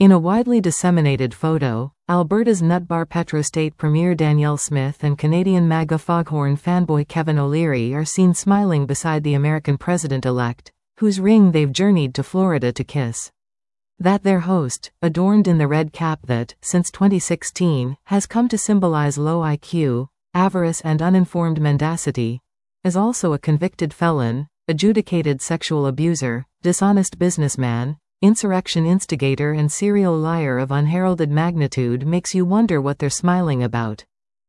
In a widely disseminated photo, Alberta's Nutbar Petrostate Premier Danielle Smith and Canadian MAGA foghorn fanboy Kevin O'Leary are seen smiling beside the American president-elect, whose ring they've journeyed to Florida to kiss. That their host, adorned in the red cap that, since 2016, has come to symbolize low IQ, avarice and uninformed mendacity, is also a convicted felon, adjudicated sexual abuser, dishonest businessman, insurrection instigator and serial liar of unheralded magnitude makes you wonder what they're smiling about.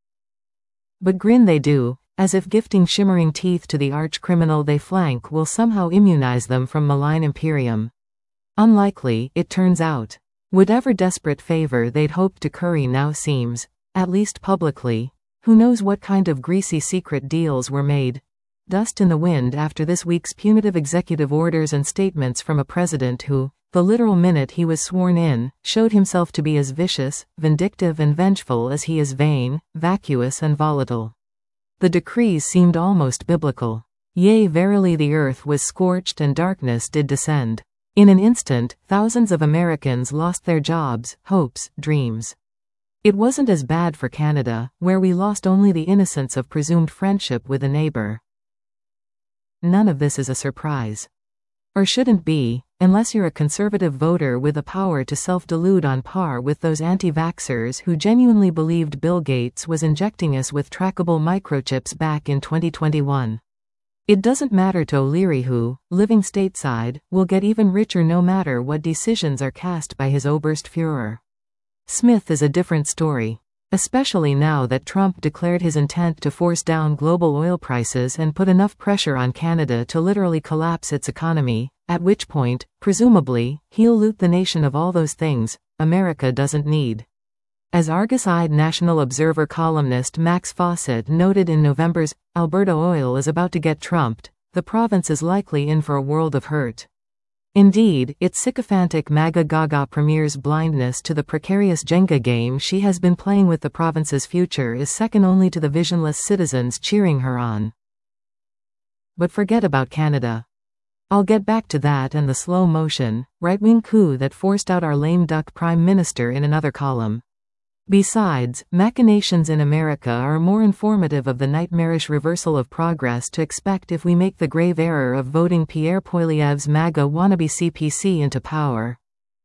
But grin they do, as if gifting shimmering teeth to the arch-criminal they flank will somehow immunize them from malign imperium. Unlikely, it turns out. Whatever desperate favor they'd hoped to curry now seems, at least publicly, who knows what kind of greasy secret deals were made. Dust in the wind after this week's punitive executive orders and statements from a president who, the literal minute he was sworn in, showed himself to be as vicious, vindictive and vengeful as he is vain, vacuous and volatile. The decrees seemed almost biblical. Yea, verily the earth was scorched and darkness did descend. In an instant, thousands of Americans lost their jobs, hopes, dreams. It wasn't as bad for Canada, where we lost only the innocence of presumed friendship with a neighbor. None of this is a surprise. Or shouldn't be, unless you're a conservative voter with the power to self-delude on par with those anti-vaxxers who genuinely believed Bill Gates was injecting us with trackable microchips back in 2021. It doesn't matter to O'Leary who, living stateside, will get even richer no matter what decisions are cast by his Oberstführer. Smith is a different story. Especially now that Trump declared his intent to force down global oil prices and put enough pressure on Canada to literally collapse its economy, at which point, presumably, he'll loot the nation of all those things America doesn't need. As Argus-eyed National Observer columnist Max Fawcett noted in November's Alberta Oil is about to get trumped, the province is likely in for a world of hurt. Indeed, its sycophantic MAGA Gaga premier's blindness to the precarious Jenga game she has been playing with the province's future is second only to the visionless citizens cheering her on. But forget about Canada. I'll get back to that and the slow-motion, right-wing coup that forced out our lame duck prime minister in another column. Besides, machinations in America are more informative of the nightmarish reversal of progress to expect if we make the grave error of voting Pierre Poilievre's MAGA wannabe CPC into power.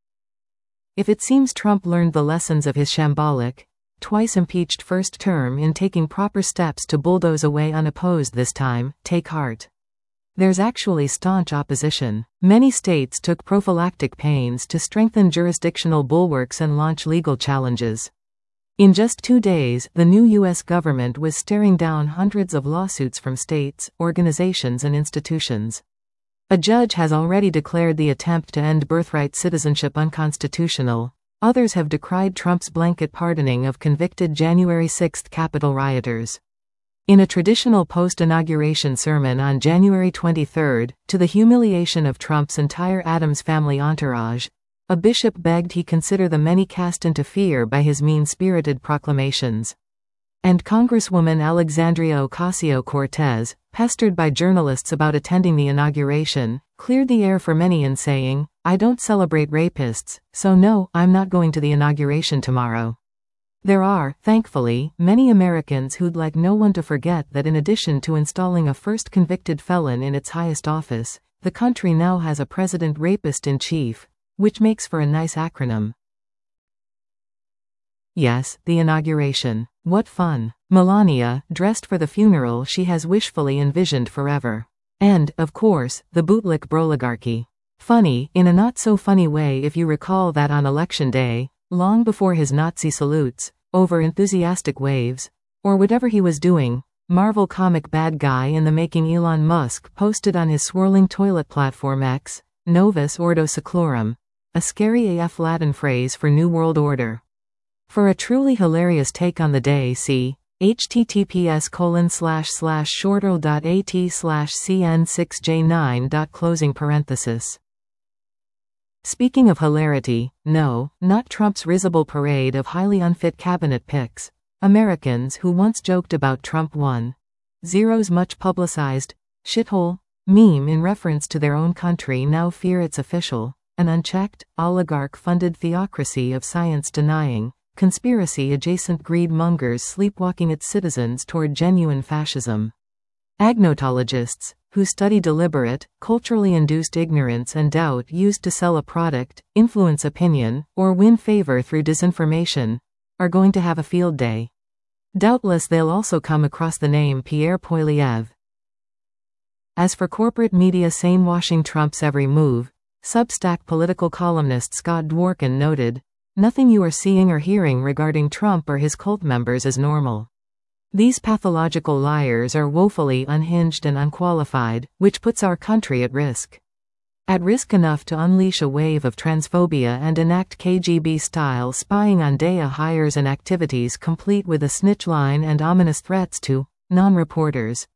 If it seems Trump learned the lessons of his shambolic, twice impeached first term in taking proper steps to bulldoze away unopposed this time, take heart. There's actually staunch opposition. Many states took prophylactic pains to strengthen jurisdictional bulwarks and launch legal challenges. In just 2 days, the new U.S. government was staring down hundreds of lawsuits from states, organizations and institutions. A judge has already declared the attempt to end birthright citizenship unconstitutional. Others have decried Trump's blanket pardoning of convicted January 6 Capitol rioters. In a traditional post-inauguration sermon on January 23, to the humiliation of Trump's entire Addams family entourage, a bishop begged he consider the many cast into fear by his mean-spirited proclamations. And Congresswoman Alexandria Ocasio-Cortez, pestered by journalists about attending the inauguration, cleared the air for many in saying, "I don't celebrate rapists, so no, I'm not going to the inauguration tomorrow." There are, thankfully, many Americans who'd like no one to forget that in addition to installing a first convicted felon in its highest office, the country now has a president rapist-in-chief, which makes for a nice acronym. Yes, the inauguration. What fun. Melania, dressed for the funeral she has wishfully envisioned forever. And, of course, the bootlick broligarchy. Funny, in a not-so-funny way if you recall that on Election Day, long before his Nazi salutes, over enthusiastic waves, or whatever he was doing, Marvel comic bad guy in the making Elon Musk posted on his swirling toilet platform X, Novus Ordo Seclorum, a scary AF Latin phrase for New World Order. For a truly hilarious take on the day see https://shortl.at/cn6j9. Speaking of hilarity, no, not Trump's risible parade of highly unfit cabinet picks. Americans who once joked about Trump 1.0's much publicized shithole meme in reference to their own country now fear it's official. an unchecked, oligarch-funded theocracy of science-denying, conspiracy-adjacent greed-mongers sleepwalking its citizens toward genuine fascism. Agnotologists, who study deliberate, culturally induced ignorance and doubt used to sell a product, influence opinion, or win favor through disinformation, are going to have a field day. Doubtless they'll also come across the name Pierre Poilievre. As for corporate media sane-washing Trump's every move, Substack political columnist Scott Dworkin noted, "Nothing you are seeing or hearing regarding Trump or his cult members is normal. These pathological liars are woefully unhinged and unqualified, which puts our country at risk. At risk enough to unleash a wave of transphobia and enact KGB-style spying on DEA hires and activities complete with a snitch line and ominous threats to non-reporters."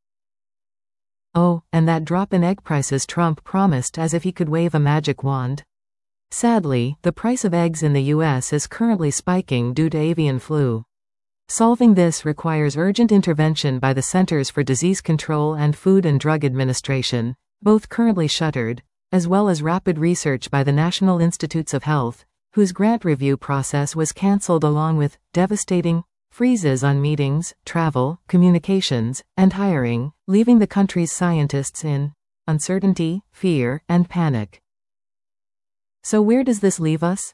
Oh, and that drop in egg prices Trump promised as if he could wave a magic wand. Sadly, the price of eggs in the U.S. is currently spiking due to avian flu. Solving this requires urgent intervention by the Centers for Disease Control and Food and Drug Administration, both currently shuttered, as well as rapid research by the National Institutes of Health, whose grant review process was cancelled along with devastating freezes on meetings, travel, communications, and hiring, leaving the country's scientists in uncertainty, fear, and panic. So where does this leave us?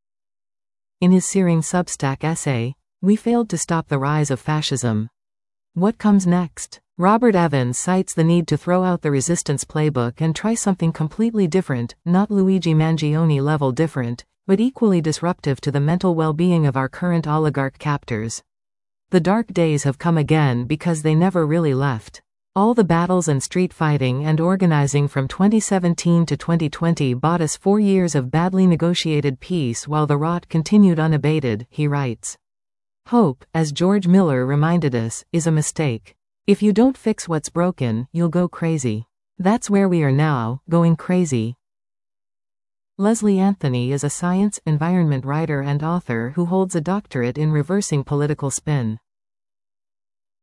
In his searing Substack essay, "We Failed to Stop the Rise of Fascism. What Comes Next?" Robert Evans cites the need to throw out the resistance playbook and try something completely different, not Luigi Mangione level different, but equally disruptive to the mental well-being of our current oligarch captors. The dark days have come again because they never really left. All the battles and street fighting and organizing from 2017 to 2020 bought us 4 years of badly negotiated peace while the rot continued unabated, he writes. Hope, as George Miller reminded us, is a mistake. If you don't fix what's broken, you'll go crazy. That's where we are now, going crazy. Leslie Anthony is a science, environment writer and author who holds a doctorate in reversing political spin.